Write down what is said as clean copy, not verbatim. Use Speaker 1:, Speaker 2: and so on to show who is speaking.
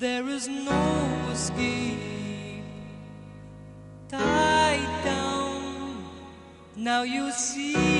Speaker 1: there is no escape. Tie down, now you see.